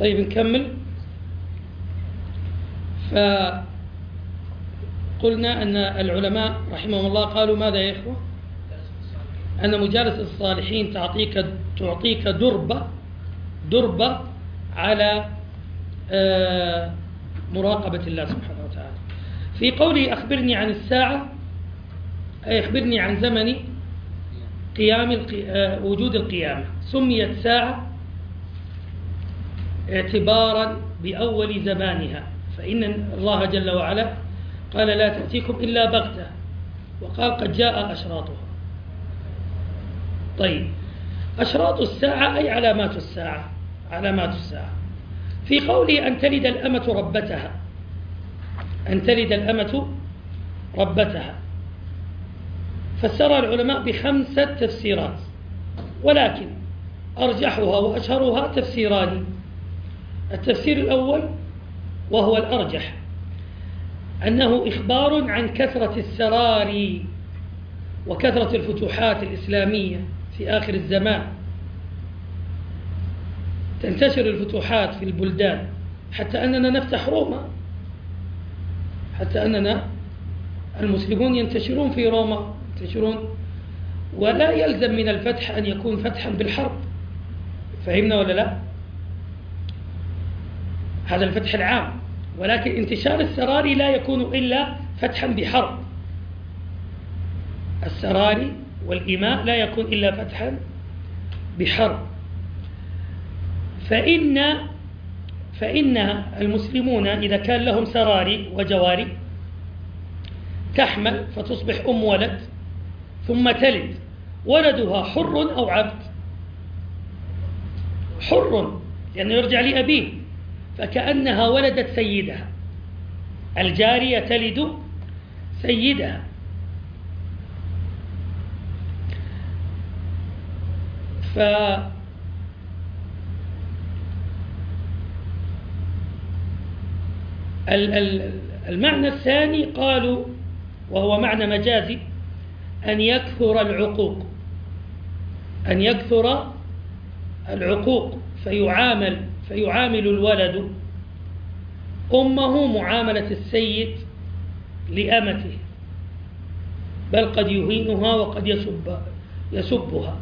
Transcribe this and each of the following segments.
طيب نكمل. فقلنا أن العلماء رحمهم الله قالوا ماذا يا إخوة؟ أن مجالسة الصالحين تعطيك دربة على مراقبة الله سبحانه وتعالى. في قوله أخبرني عن الساعة أي أخبرني عن زمن وجود القيامة. سميت ساعة اعتبارا بأول زمانها، فإن الله جل وعلا قال لا تأتيكم إلا بغتة، وقال قد جاء أشراطها. طيب، أشراط الساعة أي علامات الساعة. علامات الساعة في قوله أن تلد الأمة ربتها، أن تلد الأمة ربتها، فسر العلماء ب5 تفسيرات، ولكن أرجحها وأشهرها تفسيران. التفسير الأول وهو الأرجح أنه إخبار عن كثرة السرار وكثرة الفتوحات الإسلامية في آخر الزمان. تنتشر الفتوحات في البلدان حتى أننا نفتح روما، حتى أننا المسلمون ينتشرون في روما، ينتشرون، ولا يلزم من الفتح أن يكون فتحا بالحرب. فهمنا ولا لا؟ هذا الفتح العام، ولكن انتشار السراري لا يكون إلا فتحا بحرب. السراري والإماء لا يكون إلا فتحا بحرب. فإن المسلمون إذا كان لهم سراري وجواري تحمل فتصبح أم ولد، ثم تلد، ولدها حر أو عبد. حر لأنه يرجع لأبيه، فكأنها ولدت سيدها. الجارية تلد سيدها. المعنى الثاني قالوا وهو معنى مجازي أن يكثر العقوق، أن يكثر العقوق فيعامل الولد أمه معاملة السيد لأمته، بل قد يهينها وقد يسبها.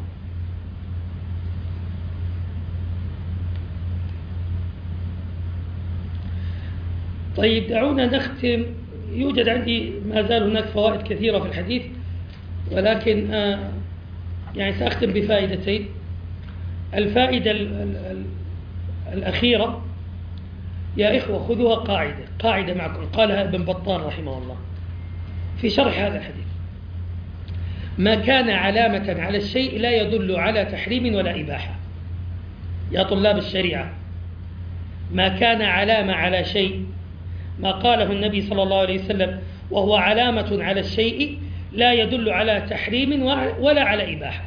طيب دعونا نختم. يوجد عندي ما زال هناك فوائد كثيرة في الحديث، ولكن يعني سأختم بفائدتين. الفائدة الأخيرة يا إخوة خذوها قاعدة معكم، قالها ابن بطال رحمه الله في شرح هذا الحديث: ما كان علامة على الشيء لا يدل على تحريم ولا إباحة. يا طلاب الشريعة، ما كان علامة على شيء، ما قاله النبي صلى الله عليه وسلم وهو علامة على الشيء لا يدل على تحريم ولا على إباحة.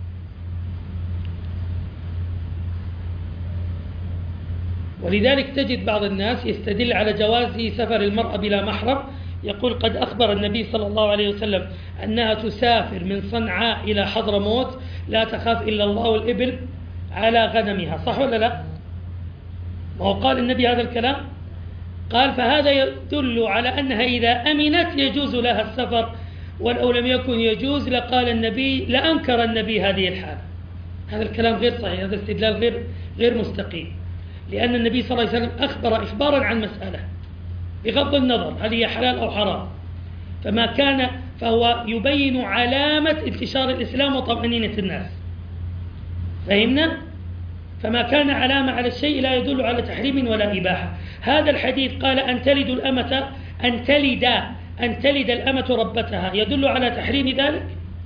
ولذلك تجد بعض الناس يستدل على جواز سفر المرأة بلا محرم، يقول قد أخبر النبي صلى الله عليه وسلم أنها تسافر من صنعاء إلى حضرموت لا تخاف إلا الله والإبل على غنمها. صح ولا لا؟ ما هو قال النبي هذا الكلام؟ قال فهذا يدل على أنها إذا أمنت يجوز لها السفر، ولو لم يكن يجوز لأنكر النبي هذه الحالة. هذا الكلام غير صحيح، هذا استدلال غير مستقيم، لأن النبي صلى الله عليه وسلم أخبر إخبارا عن مسألة بغض النظر هل هي حلال أو حرام، فهو يبين علامة انتشار الإسلام وطمأنينة الناس. فهمنا؟ فما كان علامة على الشيء لا يدل على تحريم ولا إباحة. هذا الحديث قال أن تلد الأمة ربتها، يدل على تحريم ذلك؟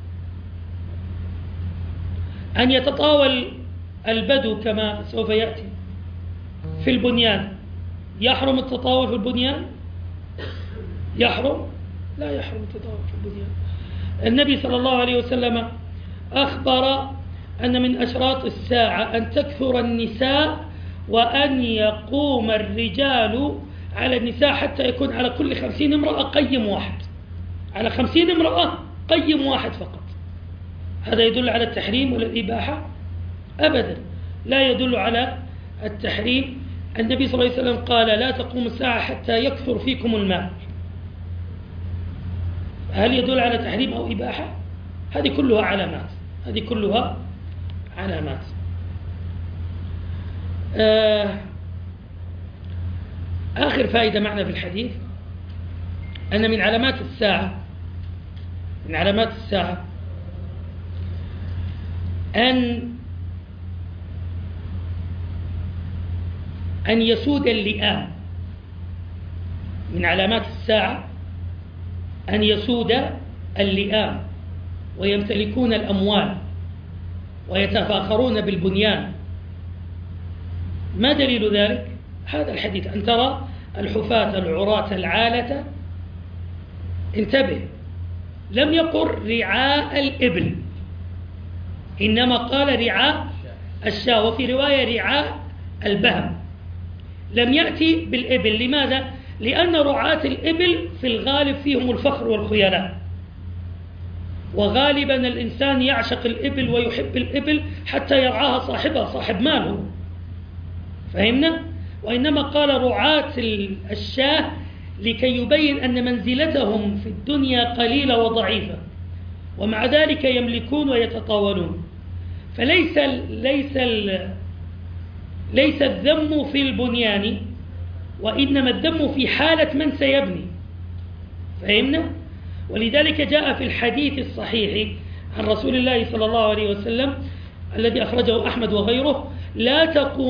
أن يتطاول البدو كما سوف يأتي في البنيان، يحرم التطاول في البنيان؟ يحرم؟ لا يحرم التطاول في البنيان. النبي صلى الله عليه وسلم أخبر أن من أشراط الساعة أن تكثر النساء وأن يقوم الرجال على النساء حتى يكون على كل 50 امرأة قيم واحد، على 50 امرأة قيم واحد فقط. هذا يدل على التحريم ولا الإباحة؟ أبدا لا يدل على التحريم النبي صلى الله عليه وسلم قال لا تقوم الساعة حتى يكثر فيكم المال. هل يدل على تحريم أو إباحة؟ هذه كلها علامات، هذه كلها علامات. آخر فائدة معنا في الحديث أن من علامات الساعة أن يسود اللئام. من علامات الساعة أن يسود اللئام ويمتلكون الأموال ويتفاخرون بالبنيان. ما دليل ذلك؟ هذا الحديث: أن ترى الحفاة العراة العالة. انتبه، لم يقل رعاء الإبل، إنما قال رعاء الشاة، وفي رواية رعاء البهم. لم يأتي بالإبل. لماذا؟ لأن رعاة الإبل في الغالب فيهم الفخر والخيلاء، وغالبا الإنسان يعشق الإبل ويحب الإبل حتى يرعاها صاحبها، صاحب ماله. فهمنا؟ وإنما قال رعاة الشاة لكي يبين أن منزلتهم في الدنيا قليلة وضعيفة، ومع ذلك يملكون ويتطاولون. فليس ليس الذم في البنيان، وإنما الذم في حالة من سيبني. فهمنا؟ ولذلك جاء في الحديث الصحيح عن رسول الله صلى الله عليه وسلم الذي أخرجه أحمد وغيره: لا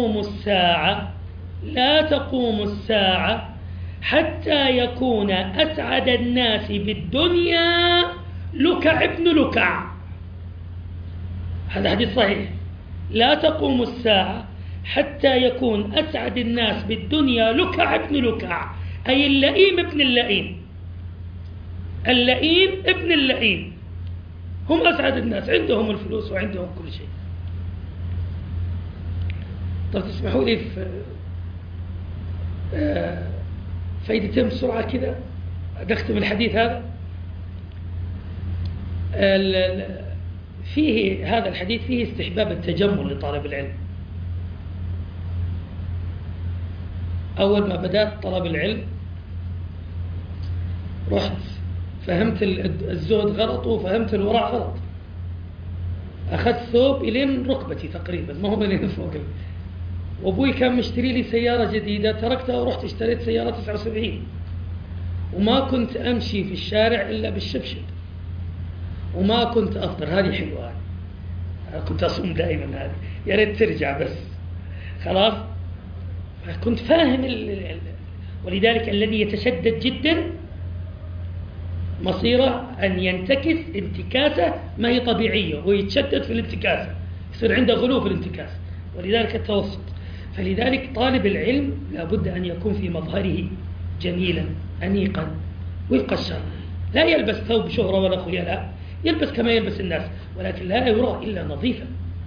تقوم الساعة حتى يكون أسعد الناس بالدنيا لكع ابن لكع. هذا حديث صحيح. لا تقوم الساعة حتى يكون أسعد الناس بالدنيا لكع ابن لكع، أي اللئيم ابن اللئيم. اللئيم ابن اللئيم هم أسعد الناس، عندهم الفلوس وعندهم كل شيء. طب تسمحوا لي في فايدتين بسرعة كذا نختم الحديث هذا. فيه هذا الحديث فيه استحباب التجمل لطالب العلم. أول ما بدأت طلب العلم رحت فهمت الزهد غلط وفهمت الورع غلط. أخذت ثوب إلين ركبتي تقريبا، ما هو إلين فوق. وأبوي كان مشتري لي سيارة جديدة، تركتها ورحت اشتريت سيارة 79، وما كنت أمشي في الشارع إلا بالشبشب، وما كنت أفطر. هذه حلوة، كنت أصوم دائما. هذه يا ريت ترجع بس خلاص. كنت فاهم ولذلك الذي يتشدد جدا مصيره أن ينتكس انتكاسة ما هي طبيعية، ويتشدد في الانتكاسة، يصير عنده غلو في الانتكاس. ولذلك التوسط. فلذلك طالب العلم لابد أن يكون في مظهره جميلا أنيقا وفق الشرع، لا يلبس ثوب شهرة ولا خيلاء، يلبس كما يلبس الناس، ولكن لا يرى إلا نظيفا،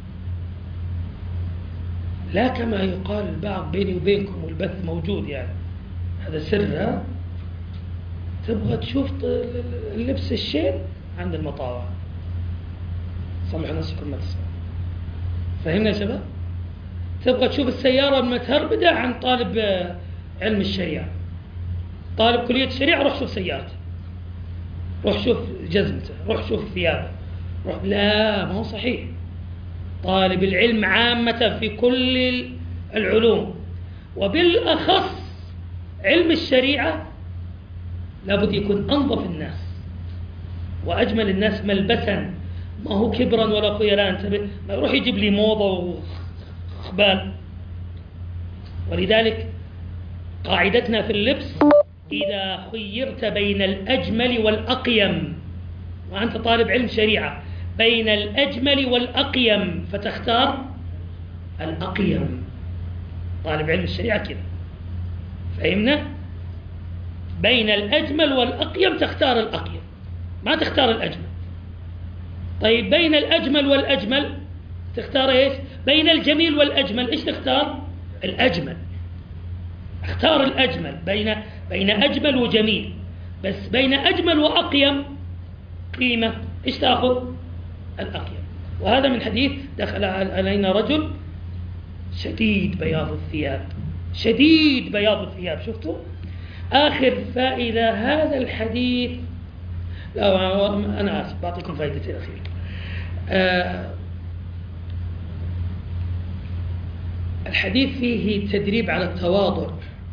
لا كما يقال البعض بيني وبينكم والبث موجود، يعني هذا سر. تبغى تشوف اللبس الشين عند المطاوع، صلحوا نفسكم ما تسمعوا. فهمنا يا شباب؟ تبغى تشوف السيارة المتهربدة عن طالب علم الشريعة، طالب كلية الشريعة، روح شوف سيارته، روح شوف جزمته، روح شوف ثيابه، لا، ما هو صحيح. طالب العلم عامة في كل العلوم وبالأخص علم الشريعة لابد يكون أنظف الناس وأجمل الناس ملبسا، ما هو كبرا ولا خيلاء. ما يروح يجيب لي موضة وخبال. ولذلك قاعدتنا في اللبس: إذا خيرت بين الأجمل والأقيم، وأنت طالب علم شريعة، بين الأجمل والأقيم فتختار الأقيم. طالب علم الشريعة كذا، فهمنا؟ بين الأجمل والأقيم تختار الأقيم، ما تختار الأجمل. طيب بين الأجمل والأجمل تختار إيش؟ بين الجميل والأجمل إيش تختار؟ الأجمل. اختار الأجمل. بين أجمل وجميل، بس بين أجمل وأقيم قيمة إيش تأخذ؟ الأقيم. وهذا من حديث: دخل علينا رجل شديد بياض الثياب شديد بياض الثياب. شفتوا؟ آخر فائدة هذا الحديث، لا أنا آسف بعطيكم فائدتين الأخيرة. الحديث فيه تدريب على التواضع،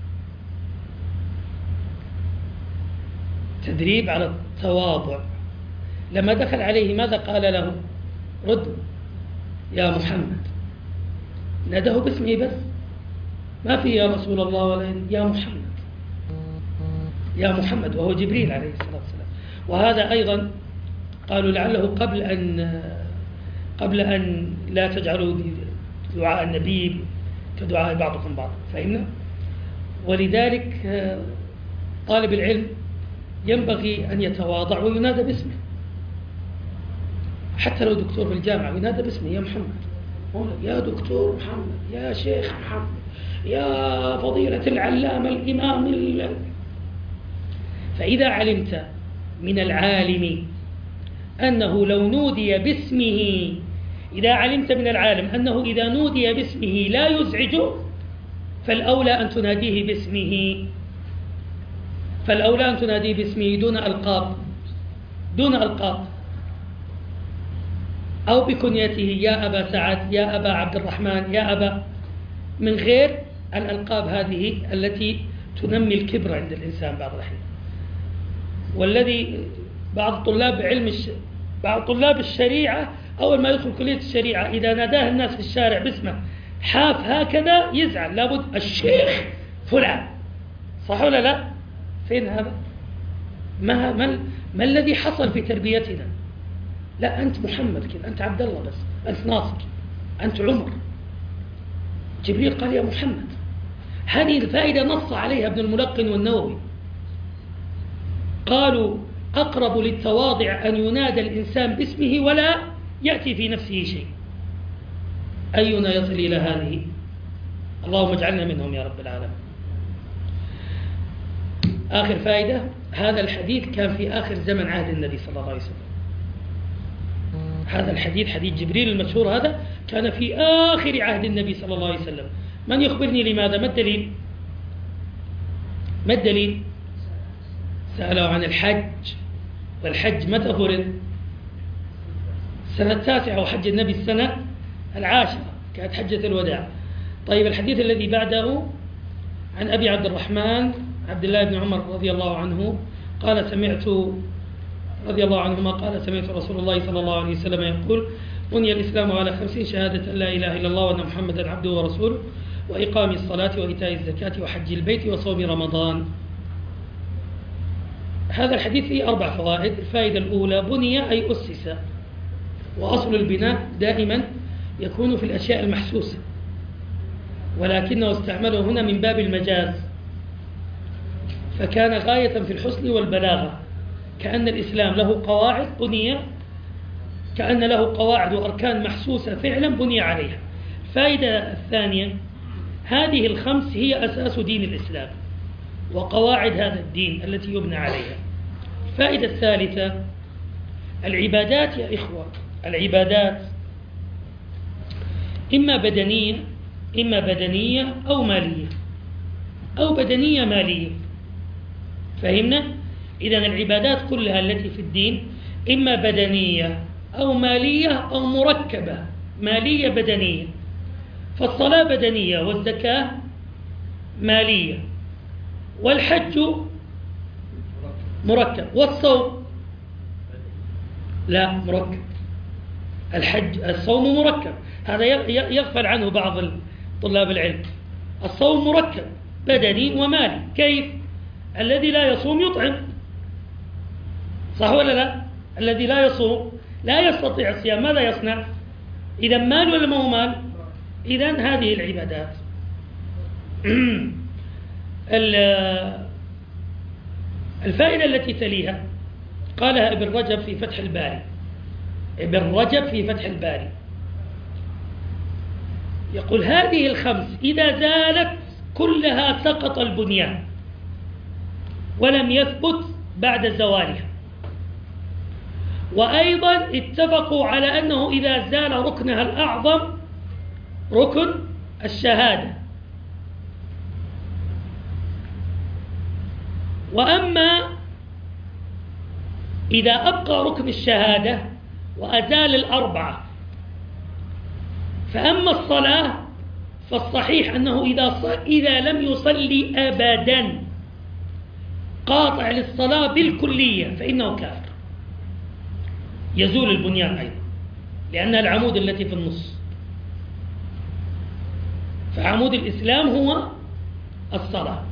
تدريب على التواضع. لما دخل عليه ماذا قال له؟ رد يا محمد، ناداه باسمه بس، ما في يا رسول الله ولا يا محمد، يا محمد، وهو جبريل عليه الصلاة والسلام. وهذا أيضا قالوا لعله قبل أن لا تجعلوا دعاء النبي كدعاء بعضكم بعض، فهمنا؟ ولذلك طالب العلم ينبغي أن يتواضع وينادى باسمه، حتى لو دكتور في الجامعة ينادى باسمه، يا محمد، يا دكتور محمد، يا شيخ محمد، يا فضيلة العلامة الإمام فإذا علمت من العالم أنه لو نودي باسمه، إذا علمت من العالم أنه إذا نودي باسمه لا يزعجه، فالأولى أن تناديه باسمه، فالأولى أن تناديه باسمه دون ألقاب، دون ألقاب، أو بكنيته يا أبا سعد، يا أبا عبد الرحمن، يا أبا، من غير الألقاب هذه التي تنمي الكبر عند الإنسان بعض الأحيان. والذي بعض طلاب الشريعة أول ما يدخل كلية الشريعة إذا ناداه الناس في الشارع باسمه حاف هكذا يزعل، لابد الشيخ فلان، صح ولا لا؟ فين هذا؟ ما الذي حصل في تربيتنا؟ لا، أنت محمد كذا، أنت عبد الله بس، أنت ناصر، أنت عمر. جبريل قال يا محمد. هذه الفائدة نص عليها ابن الملقن والنووي، قالوا أقرب للتواضع أن ينادى الإنسان باسمه ولا يأتي في نفسه شيء. أينا يصل إلى هذه؟ اللهم اجعلنا منهم يا رب العالمين. آخر فائدة، هذا الحديث كان في آخر زمن عهد النبي صلى الله عليه وسلم. هذا الحديث حديث جبريل المشهور هذا كان في آخر عهد النبي صلى الله عليه وسلم. من يخبرني لماذا؟ ما الدليل؟ ما الدليل؟ سألوا عن الحج، والحج متى فرض؟ السنة 9، وحج النبي السنة 10 كانت حجة الوداع. طيب الحديث الذي بعده عن أبي عبد الرحمن عبد الله بن عمر رضي الله عنه قال رضي الله عنهما قال سمعت رسول الله صلى الله عليه وسلم يقول: بني الإسلام على 50 شهادة أن لا إله إلا الله وأن محمدا عبده ورسوله وإقام الصلاة وإيتاء الزكاة وحج البيت وصوم رمضان. هذا الحديث فيه 4 فوائد. الفائدة الأولى: بني أي أسس، وأصل البناء دائما يكون في الأشياء المحسوسة، ولكنه استعمله هنا من باب المجاز، فكان غاية في الحسن والبلاغة، كأن الإسلام له قواعد بني، كأن له قواعد وأركان محسوسة فعلا بني عليها. الفائدة الثانية: هذه ال5 هي أساس دين الإسلام وقواعد هذا الدين التي يبنى عليها. الفائدة الثالثة: العبادات يا إخوة، العبادات إما بدنية أو مالية، أو بدنية مالية، فهمنا؟ إذن العبادات كلها التي في الدين إما بدنية أو مالية أو مركبة، مالية بدنية. فالصلاة بدنية، والزكاة مالية، والحج مركب، والصوم لا مركب. الصوم مركب، هذا يغفل عنه بعض طلاب العلم. الصوم مركب بدني ومالي. كيف؟ الذي لا يصوم يطعم، صح ولا لا؟ الذي لا يصوم لا يستطيع الصيام، ماذا يصنع؟ إذا مال ولا ما هو مال؟ إذن هذه العبادات. الفائدة التي تليها قالها ابن رجب في فتح الباري، يقول: هذه ال5 إذا زالت كلها سقط البنيان ولم يثبت بعد زوالها. وأيضا اتفقوا على أنه إذا زال ركنها الأعظم ركن الشهادة، وأما إذا أبقى ركن الشهادة وأزال الأربعة، فأما الصلاة فالصحيح أنه إذا لم يصلي أبدا قاطع للصلاة بالكلية فإنه كافر، يزول البنيان أيضا، لأن العمود التي في النص، فعمود الإسلام هو الصلاة،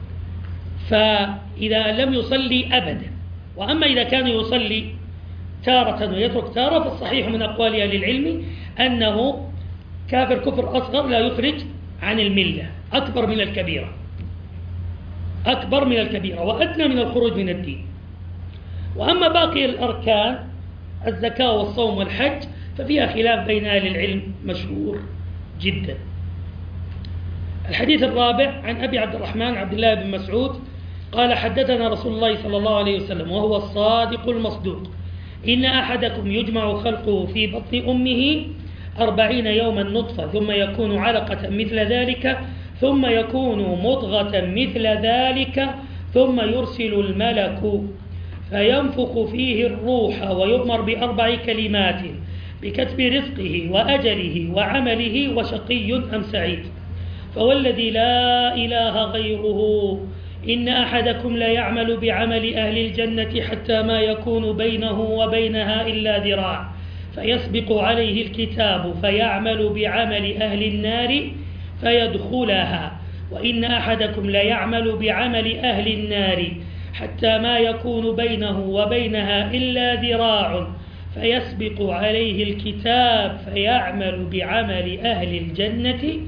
فإذا لم يصلي أبدا. وأما إذا كان يصلي تارة ويترك تارة فالصحيح من أقوال أهل العلم أنه كافر كفر أصغر لا يخرج عن الملة، أكبر من الكبيرة، أكبر من الكبيرة وأدنى من الخروج من الدين. وأما باقي الأركان الزكاة والصوم والحج ففيها خلاف بين أهل العلم مشهور جدا. الحديث الرابع عن أبي عبد الرحمن عبد الله بن مسعود قال حدثنا رسول الله صلى الله عليه وسلم وهو الصادق المصدوق إن أحدكم يجمع خلقه في بطن أمه 40 يوما نطفة ثم يكون علقة مثل ذلك ثم يكون مضغة مثل ذلك ثم يرسل الملك فينفخ فيه الروح ويؤمر ب4 كلمات بكتب رزقه وأجله وعمله وشقي أم سعيد. فوالذي لا إله غيره إن أحدكم ليعمل بعمل أهل الجنة حتى ما يكون بينه وبينها إلا ذراع فيسبق عليه الكتاب فيعمل بعمل أهل النار فيدخلها، وإن أحدكم ليعمل بعمل أهل النار حتى ما يكون بينه وبينها إلا ذراع فيسبق عليه الكتاب فيعمل بعمل أهل الجنة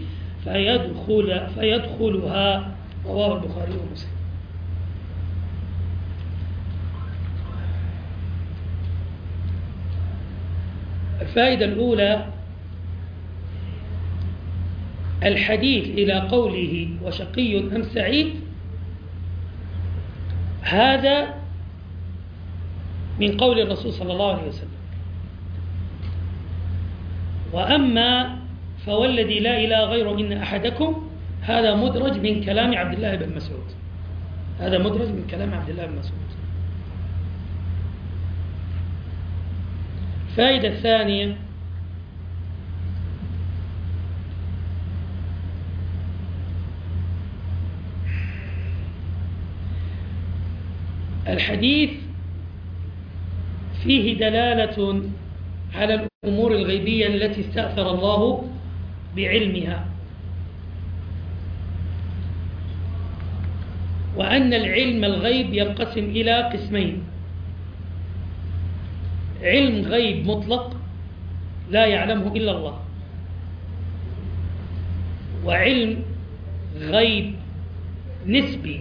فيدخلها. رواه البخاري ومسلم. الفائدة الأولى الحديث إلى قوله وشقي أم سعيد هذا من قول الرسول صلى الله عليه وسلم. وأما فوالذي لا إله غيره إن أحدكم هذا مدرج من كلام عبد الله بن مسعود، هذا مدرج من كلام عبد الله بن مسعود. الفائدة الثانية الحديث فيه دلالة على الأمور الغيبية التي استأثر الله بعلمها، وأن العلم الغيب ينقسم إلى قسمين: علم غيب مطلق لا يعلمه إلا الله، وعلم غيب نسبي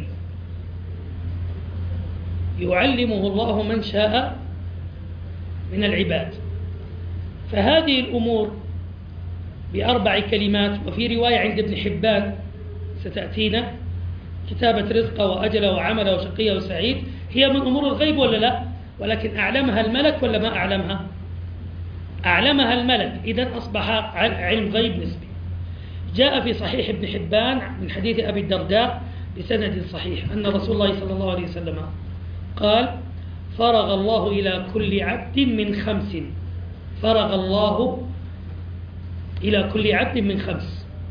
يعلمه الله من شاء من العباد. فهذه الأمور ب4 كلمات، وفي رواية عند ابن حبان ستأتينا كتابة رزقه وأجله وعمله وشقيه وسعيد، هي من أمور الغيب ولا لا؟ ولكن أعلمها الملك ولا ما أعلمها؟ أعلمها الملك، إذن أصبح علم غيب نسبي. جاء في صحيح ابن حبان من حديث أبي الدرداء بسند صحيح أن رسول الله صلى الله عليه وسلم قال: فرغ الله إلى كل عبد من 5، فرغ الله إلى كل عبد من 5: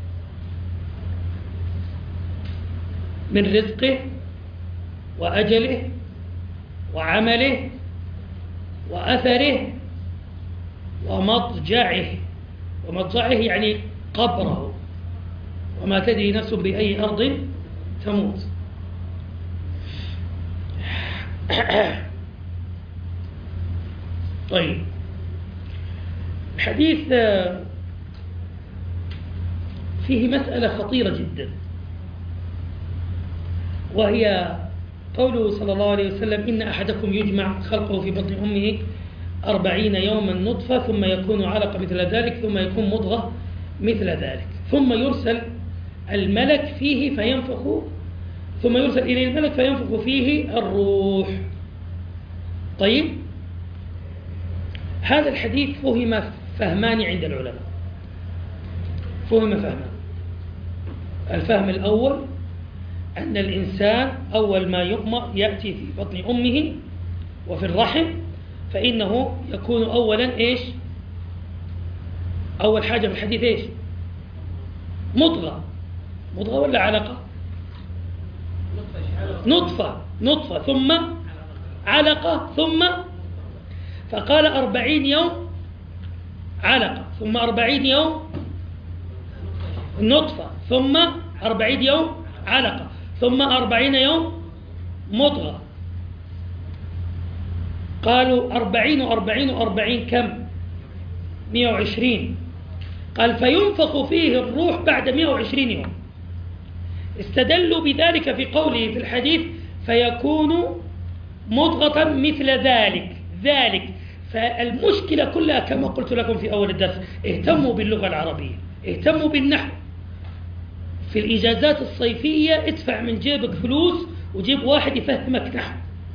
من رزقه وأجله وعمله وأثره ومضجعه. ومضجعه يعني قبره، وما تدري نفس بأي أرض تموت. طيب، الحديث فيه مسألة خطيرة جدا، وهي قوله صلى الله عليه وسلم: إن أحدكم يجمع خلقه في بطن أمه 40 يوما نطفة ثم يكون علقة مثل ذلك ثم يكون مضغة مثل ذلك ثم يرسل الملك فيه فينفخ، ثم يرسل إليه الملك فينفخ فيه الروح. طيب، هذا الحديث فهم فهمان عند العلماء، فهم فهمان. الفهم الأول أن الإنسان أول ما يؤمر يأتي في بطن أمه وفي الرحم، فإنه يكون أولا إيش؟ أول حاجة في الحديث إيش؟ مضغة ولا علقة؟ نطفة ثم علقة ثم، فقال 40 يوم علقة ثم 40 يوم نطفة ثم 40 يوم علقة ثم 40 يوم مضغة. قالوا 40 كم؟ 120. قال فينفخ فيه الروح بعد 120 يوم. استدلوا بذلك في قوله في الحديث فيكون مضغة مثل ذلك. فالمشكلة كلها كما قلت لكم في أول الدرس، اهتموا باللغة العربية، اهتموا بالنحو. في الإجازات الصيفية ادفع من جيبك فلوس وجيب واحد يفهمك نحو،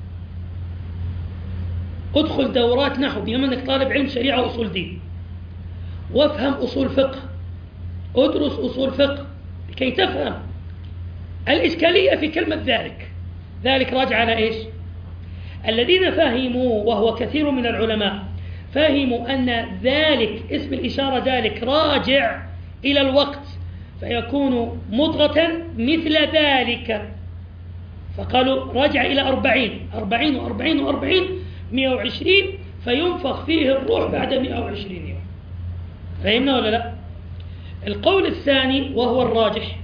ادخل دورات نحو بما أنك طالب علم شريعة وأصول دين، وافهم أصول فقه، ادرس أصول فقه لكي تفهم. الإشكالية في كلمة ذلك راجع على إيش؟ الذين فهموا، وهو كثير من العلماء، فهموا أن ذلك اسم الإشارة ذلك راجع إلى الوقت، فيكون مضغة مثل ذلك، فقالوا راجع إلى 40 120، فينفخ فيه الروح بعد 120 يوم. فهمنا ولا لا؟ القول الثاني وهو الراجح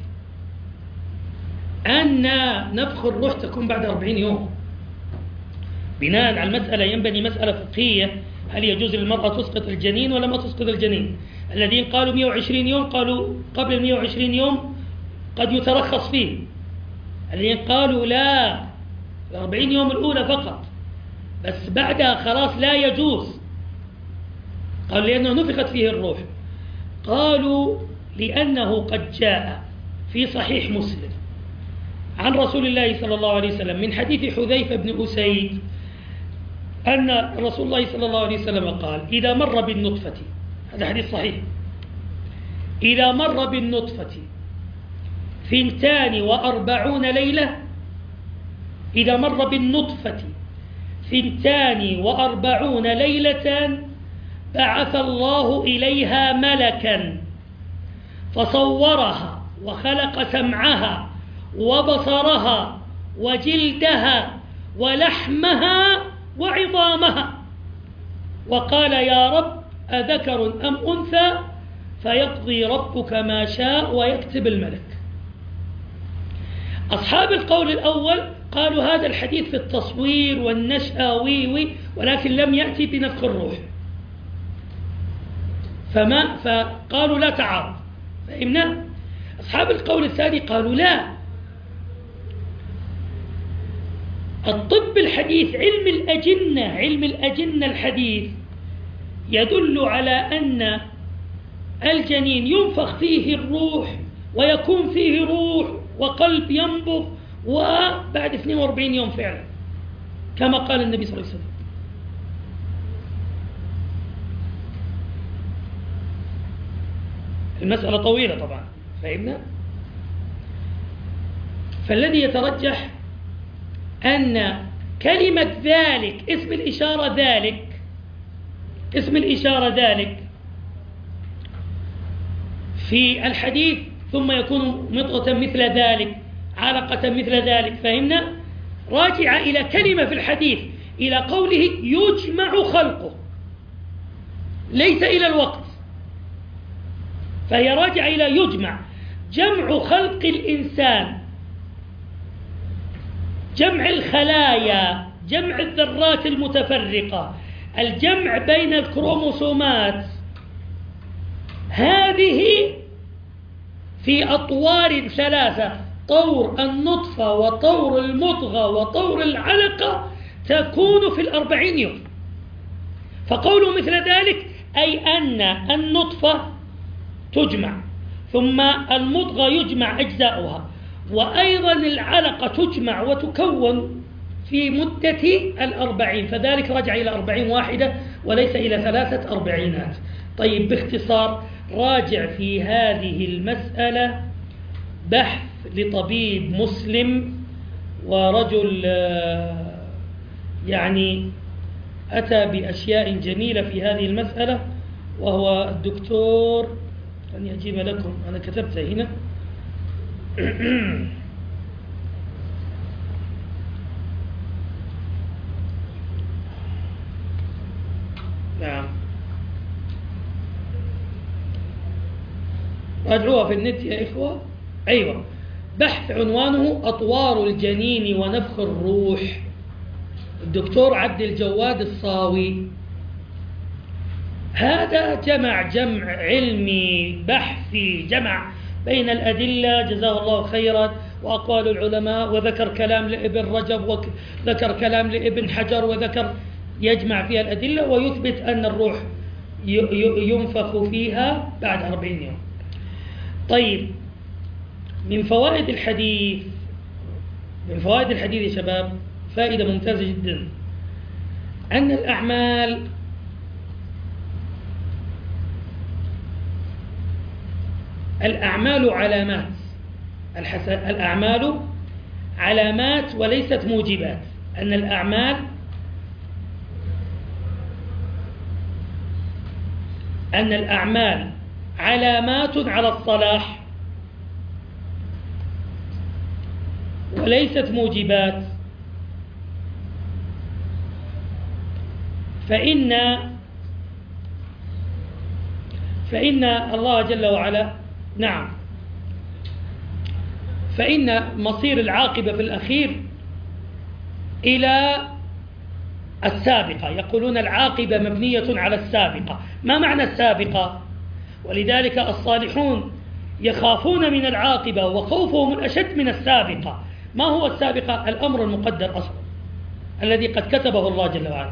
أن نفخ الروح تكون بعد 40 يوم. بناء على المسألة ينبني مسألة فقهية، هل يجوز للمرأة تسقط الجنين ولا ما تسقط الجنين؟ الذين قالوا 120 يوم قالوا قبل 120 يوم قد يترخص فيه. الذين قالوا لا، 40 يوم الأولى فقط، بس بعدها خلاص لا يجوز. قالوا لأنه نفخت فيه الروح. قالوا لأنه قد جاء في صحيح مسلم عن رسول الله صلى الله عليه وسلم من حديث حذيفة بن أسيد أن رسول الله صلى الله عليه وسلم قال إذا مر بالنطفة، هذا حديث صحيح، إذا مر بالنطفة 42 ليلة، إذا مر بالنطفة 42 ليلة بعث الله إليها ملكا فصورها وخلق سمعها وبصرها وجلدها ولحمها وعظامها، وقال يا رب أذكر أم أنثى؟ فيقضي ربك ما شاء ويكتب الملك. أصحاب القول الأول قالوا هذا الحديث في التصوير والنشأة ولكن لم يأتي بنفخ الروح، فقالوا لا تعارض. فهمنا؟ أصحاب القول الثاني قالوا لا، الطب الحديث علم الأجنة الحديث يدل على أن الجنين ينفخ فيه الروح ويكون فيه روح وقلب ينبض وبعد 42 يوم فعلا كما قال النبي صلى الله عليه وسلم. المسألة طويلة طبعا، فهمنا؟ فالذي يترجح أن كلمة ذلك اسم الإشارة ذلك في الحديث ثم يكون مضغة مثل ذلك علقة مثل ذلك، فهمنا؟ راجع إلى كلمة في الحديث، إلى قوله يجمع خلقه، ليس إلى الوقت، فهي راجعة إلى يجمع، جمع خلق الإنسان، جمع الخلايا، جمع الذرات المتفرقة، الجمع بين الكروموسومات، هذه في أطوار ثلاثة، طور النطفة وطور المضغة وطور العلقة، تكون في 40 يوم. فقوله مثل ذلك أي أن النطفة تجمع، ثم المضغة يجمع أجزاؤها، وأيضا العلقة تجمع وتكون في مدة 40، فذلك رجع إلى 40 واحدة وليس إلى 3 40. طيب باختصار راجع في هذه المسألة بحث لطبيب مسلم ورجل يعني أتى بأشياء جميلة في هذه المسألة، وهو الدكتور، أن أجيب لكم، أنا كتبتها هنا. نعم، راجعوها في النت يا إخوة. أيوة، بحث عنوانه أطوار الجنين ونفخ الروح، الدكتور عبد الجواد الصاوي. هذا جمع علمي بحثي، جمع بين الأدلة جزاه الله خيرا وأقوال العلماء، وذكر كلام لابن رجب وذكر كلام لابن حجر، وذكر يجمع فيها الأدلة ويثبت أن الروح ينفخ فيها بعد 40 يوم. طيب، من فوائد الحديث يا شباب فائدة ممتازة جدا، أن الأعمال علامات. الأعمال علامات وليست موجبات. أن الأعمال علامات على الصلاح وليست موجبات. فإن الله جل وعلا، نعم، فإن مصير العاقبة في الأخير إلى السابقة. يقولون العاقبة مبنية على السابقة. ما معنى السابقة؟ ولذلك الصالحون يخافون من العاقبة وخوفهم الأشد من السابقة. ما هو السابقة؟ الأمر المقدر أصلا الذي قد كتبه الله جل وعلا.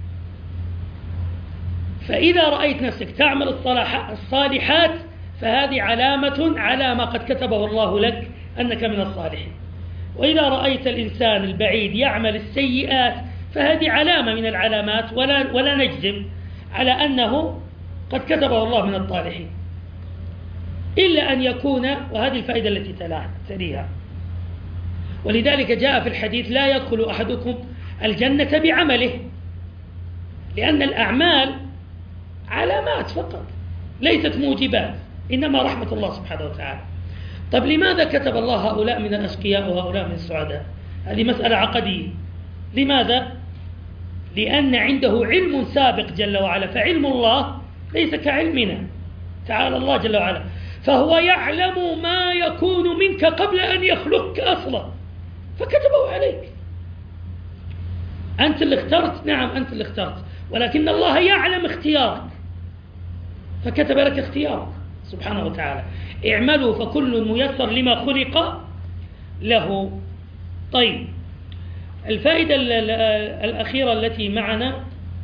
فإذا رأيت نفسك تعمل الصالحات فهذه علامة على ما قد كتبه الله لك أنك من الصالحين. وإذا رأيت الإنسان البعيد يعمل السيئات فهذه علامة من العلامات، ولا نجزم على أنه قد كتبه الله من الطالحين، إلا أن يكون، وهذه الفائدة التي تليها. ولذلك جاء في الحديث: لا يدخل أحدكم الجنة بعمله، لأن الأعمال علامات فقط ليست موجبات، إنما رحمة الله سبحانه وتعالى. طب لماذا كتب الله هؤلاء من الأشقياء وهؤلاء من السعداء؟ هذه مسألة عقدية. لماذا؟ لأن عنده علم سابق جل وعلا، فعلم الله ليس كعلمنا، تعالى الله جل وعلا، فهو يعلم ما يكون منك قبل أن يخلقك أصلا فكتبه عليك. أنت اللي اخترت، نعم أنت اللي اخترت، ولكن الله يعلم اختيارك فكتب لك اختيارك سبحانه وتعالى. اعملوا فكل ميسر لما خلق له. طيب، الفائدة الأخيرة التي معنا: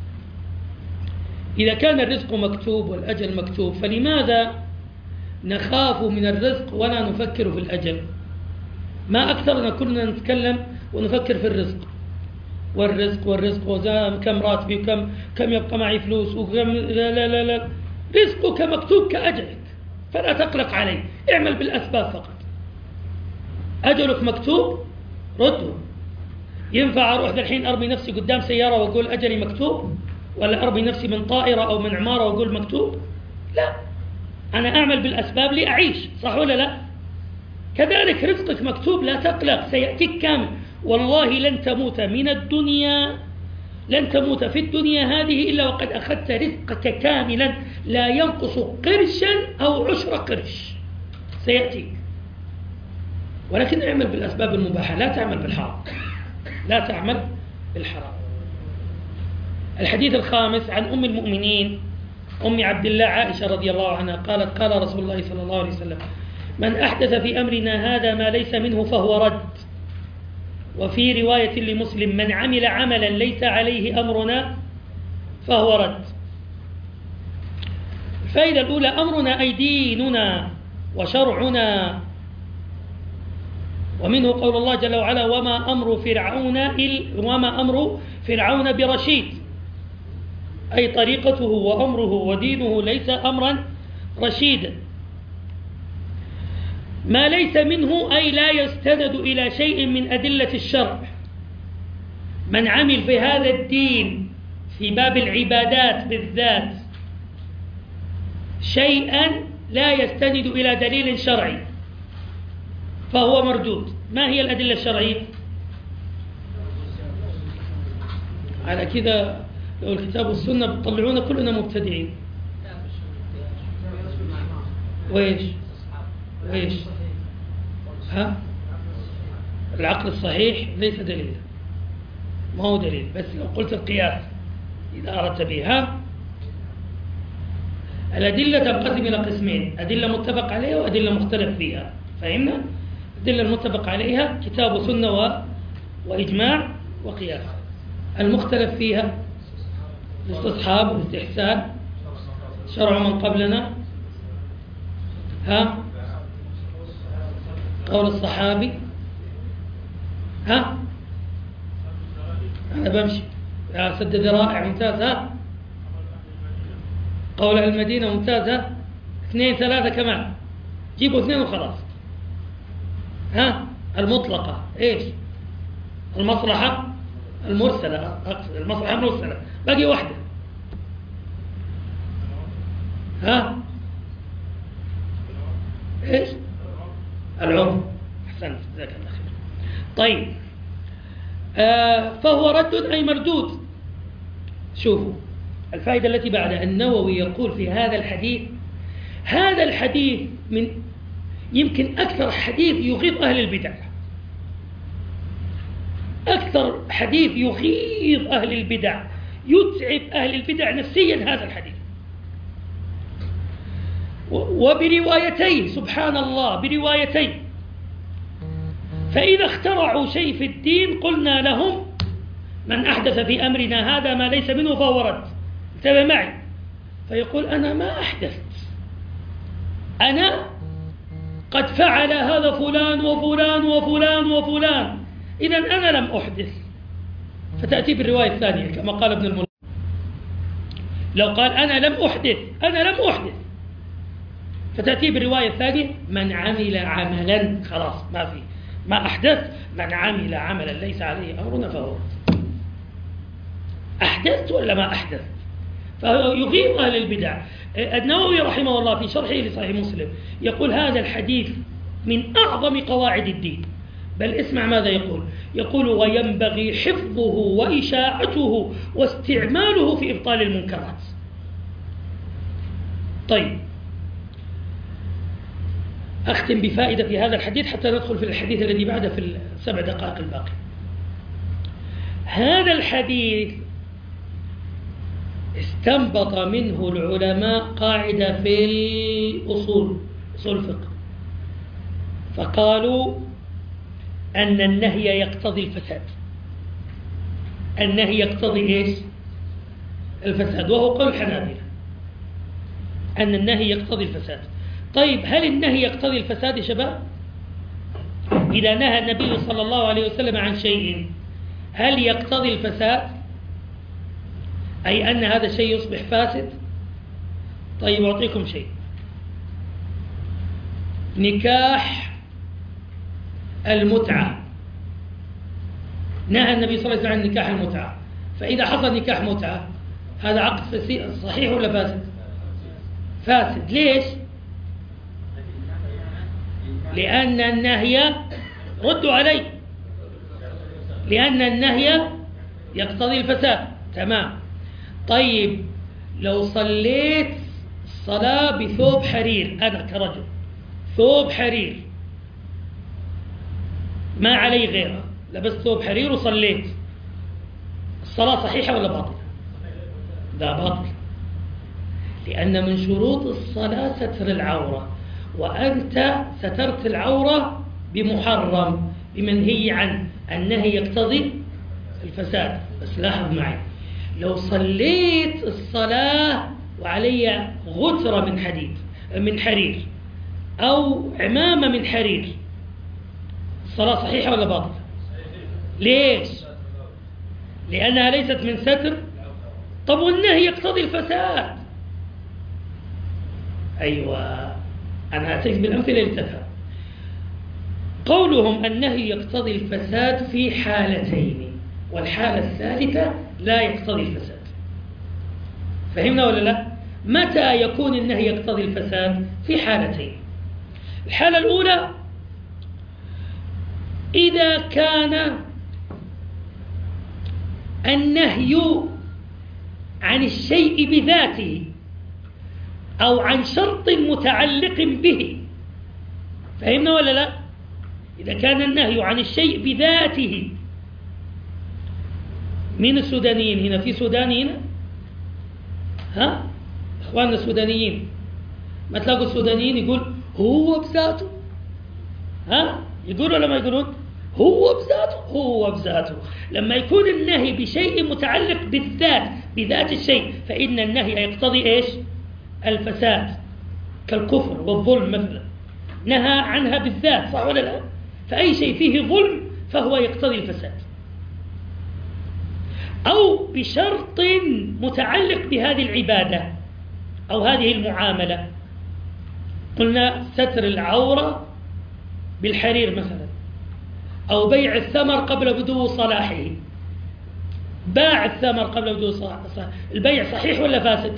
إذا كان الرزق مكتوب والأجل مكتوب فلماذا نخاف من الرزق ولا نفكر في الأجل؟ ما أكثرنا كنا نتكلم ونفكر في الرزق والرزق كم راتبي وكم يبقى معي فلوس وكم. لا، رزقك مكتوب كأجلك فلا تقلق عليه، اعمل بالأسباب فقط. أجلك مكتوب، رده. ينفع أروح الحين أرمي نفسي قدام سيارة وأقول أجلي مكتوب، ولا أرمي نفسي من طائرة أو من عمارة وأقول مكتوب؟ لا، أنا أعمل بالأسباب لأعيش، صح ولا لا؟ كذلك رزقك مكتوب، لا تقلق، سيأتيك كامل. والله لن تموت في الدنيا هذه إلا وقد أخذت رزقك كاملا لا ينقص قرشا أو عشر قرش، سيأتيك. ولكن اعمل بالأسباب المباحة، لا تعمل بالحرام. الحديث الخامس عن أم المؤمنين أم عبد الله عائشة رضي الله عنها قالت: قال رسول الله صلى الله عليه وسلم: من أحدث في أمرنا هذا ما ليس منه فهو رد. وفي رواية لمسلم: من عمل عملا ليس عليه أمرنا فهو رد. الفائدة الأولى: أمرنا أي ديننا وشرعنا. ومنه قول الله جل وعلا: وما أمر فرعون برشيد، أي طريقته وأمره ودينه ليس أمرا رشيدا. ما ليس منه أي لا يستند إلى شيء من أدلة الشرع. من عمل في هذا الدين في باب العبادات بالذات شيئا لا يستند إلى دليل شرعي فهو مردود. ما هي الأدلة الشرعية؟ على كذا لو الكتاب والسنة بتطلعونا كلنا مبتدعين. وإيش ها؟ العقل الصحيح ليس دليل، ما هو دليل، بس لو قلت القياس إذا أردت به. ها؟ الأدلة تنقسم إلى قسمين: أدلة متفق عليها وأدلة مختلف فيها. فهمنا؟ الأدلة المتفق عليها كتاب وسنة وإجماع وقياس. المختلف فيها الاستصحاب والاستحسان، شرع من قبلنا، ها؟ قول الصحابي، ها؟ أنا بمشي يا سد ذرائع، ممتاز. ها؟ قول أهل المدينة، ممتاز. ها؟ 2 3 كمان، جيبوا 2 وخلاص. ها؟ المطلقة إيش؟ المصلحة المرسلة، أقصد المصلحة المرسلة، باقي واحدة. ها؟ إيش؟ العرف. أحسنت، جزاك الله خير. طيب، فهو رد أي مردود. شوفوا الفائدة التي بعدها. النووي يقول في هذا الحديث: هذا الحديث من يمكن أكثر حديث يغيظ أهل البدع، أكثر حديث يغيظ أهل البدع، يتعب أهل البدع نفسيا هذا الحديث. وبروايتين، سبحان الله، بروايتين. فإذا اخترعوا شيء في الدين قلنا لهم: من أحدث في أمرنا هذا ما ليس منه فهو رد. انتبه معي. فيقول: أنا ما أحدثت، أنا قد فعل هذا فلان وفلان وفلان وفلان، إذن أنا لم أحدث. فتأتي بالرواية الثانية كما قال ابن الملك. لو قال أنا لم أحدث فتأتي بالرواية الثانية: من عمل عملا، خلاص ما أحدث، من عمل عملا ليس عليه أمرنا فهو. أحدثت ولا ما أحدث؟ فيغيظ أهل البدع. النووي رحمه الله في شرحه لصحيح مسلم يقول: هذا الحديث من أعظم قواعد الدين. بل اسمع ماذا يقول: يقول: وينبغي حفظه وإشاعته واستعماله في إبطال المنكرات. طيب، أختم بفائدة في هذا الحديث حتى ندخل في الحديث الذي بعده في ال7 دقائق الباقي. هذا الحديث استنبط منه العلماء قاعدة في الأصول، أصول الفقه، فقالوا أن النهي يقتضي الفساد. النهي يقتضي إيش؟ الفساد، وهو قول الحنابلة أن النهي يقتضي الفساد. طيب، هل النهي يقتضي الفساد يا شباب؟ إذا نهى النبي صلى الله عليه وسلم عن شيء هل يقتضي الفساد؟ أي أن هذا الشيء يصبح فاسد؟ طيب، أعطيكم شيء. نكاح المتعة، نهى النبي صلى الله عليه وسلم عن نكاح المتعة، فإذا حصل نكاح متعة هذا عقد صحيح ولا فاسد؟ فاسد. ليش؟ لأن النهي، ردوا علي، لأن النهي يقتضي الفساد. تمام. طيب، لو صليت صلاة بثوب حرير، أنا كرجل ثوب حرير ما علي غيره، لبست ثوب حرير وصليت، الصلاة صحيحة ولا باطلة؟ لا، باطلة. لأن من شروط الصلاة ستر العورة، وأنت سترت العورة بمحرم، بمنهي عنه. النهي يقتضي الفساد. بس لاحظ معي، لو صليت الصلاة وعلي غترة من حرير أو عمامة من حرير، الصلاة صحيحة ولا باطلة؟ ليش؟ لأنها ليست من ستر. طب والنهي يقتضي الفساد. أيوة، أنا أتيك بالأمثلة لتفهم. قولهم النهي يقتضي الفساد في حالتين، والحالة الثالثة لا يقتضي الفساد. فهمنا ولا لا؟ متى يكون النهي يقتضي الفساد؟ في حالتين. الحالة الأولى إذا كان النهي عن الشيء بذاته أو عن شرط متعلق به. فهمنا ولا لا؟ إذا كان النهي عن الشيء بذاته. مين السودانيين هنا؟ في سوداني هنا؟ ها؟ إخواننا السودانيين، ما تلاقوا السودانيين يقول هو بذاته؟ ها؟ يقولوا ولا ما يقولون؟ هو بذاته، هو بذاته. لما يكون النهي بشيء متعلق بالذات، بذات الشيء، فإن النهي يقتضي إيش؟ الفساد، كالكفر والظلم مثلا، نهى عنها بالذات، صح ولا لا؟ فأي شيء فيه ظلم فهو يقتضي الفساد. أو بشرط متعلق بهذه العبادة أو هذه المعاملة، قلنا ستر العورة بالحرير مثلا، أو بيع الثمر قبل بدو صلاحه. باع الثمر قبل بدو صلاحه، البيع صحيح ولا فاسد؟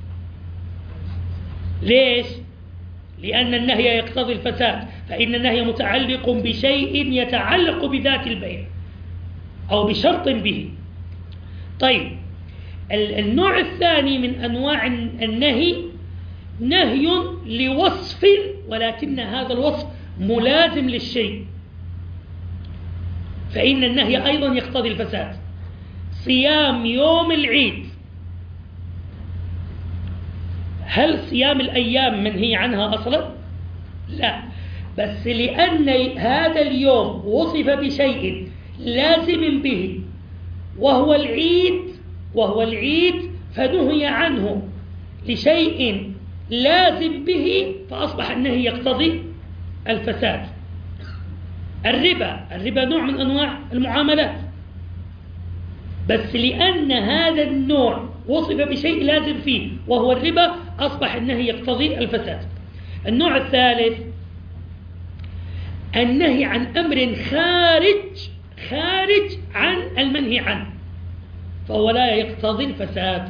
ليش؟ لأن النهي يقتضي الفساد، فإن النهي متعلق بشيء يتعلق بذات البيع أو بشرط به. طيب، النوع الثاني من أنواع النهي نهي لوصف، ولكن هذا الوصف ملازم للشيء، فإن النهي أيضا يقتضي الفساد. صيام يوم العيد، هل صيام الأيام منهي عنها أصلا؟ لا، بس لأن هذا اليوم وصف بشيء لازم به وهو العيد فنهي عنه لشيء لازم به، فأصبح النهي يقتضي الفساد. الربا نوع من أنواع المعاملات، بس لأن هذا النوع وصف بشيء لازم فيه وهو الربا، أصبح النهي يقتضي الفساد. النوع الثالث النهي عن أمر خارج عن المنهي عنه، فهو لا يقتضي الفساد.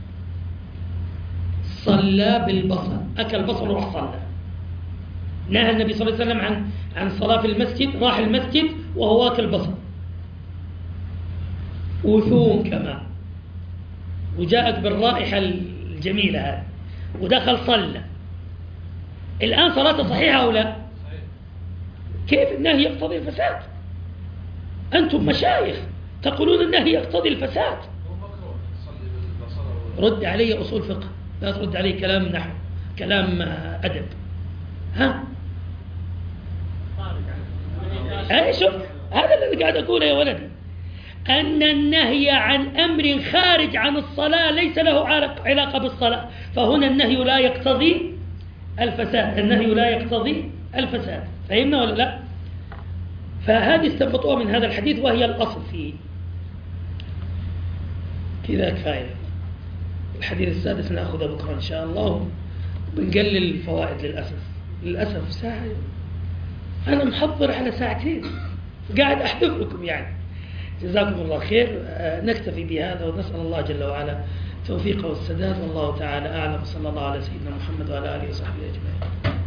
صلى بالبصر، أكل بصر وراح صلى. نهى النبي صلى الله عليه وسلم عن صلاة في المسجد، راح المسجد وهو أكل بصر. وثوم كمان، وجاءت بالرائحة الجميلة هذه ودخل صلى. الآن صلاته صحيحة أو لا؟ كيف النهي يقتضي الفساد؟ أنتم مشايخ تقولون النهي يقتضي الفساد. رد علي أصول فقه، لا ترد علي كلام نحو، كلام أدب. ها؟ شوف، هذا الذي قاعد أقوله يا ولدي، أن النهي عن أمر خارج عن الصلاة ليس له علاقة بالصلاة، فهنا النهي لا يقتضي الفساد، النهي لا يقتضي الفساد. فهمنا ولا لا؟ فهذه استنبطوها من هذا الحديث وهي الأصل فيه. كذا كفاية. الحديث السادس نأخذه بكرة إن شاء الله، وبنقلل الفوائد للأسف ساعة، أنا محضر على ساعتين قاعد أحذف لكم يعني. جزاكم الله خير. نكتفي بهذا ونسأل الله جل وعلا توفيقه والسداد، والله تعالى أعلم. صلى الله على سيدنا محمد وعلى آله وصحبه أجمعين.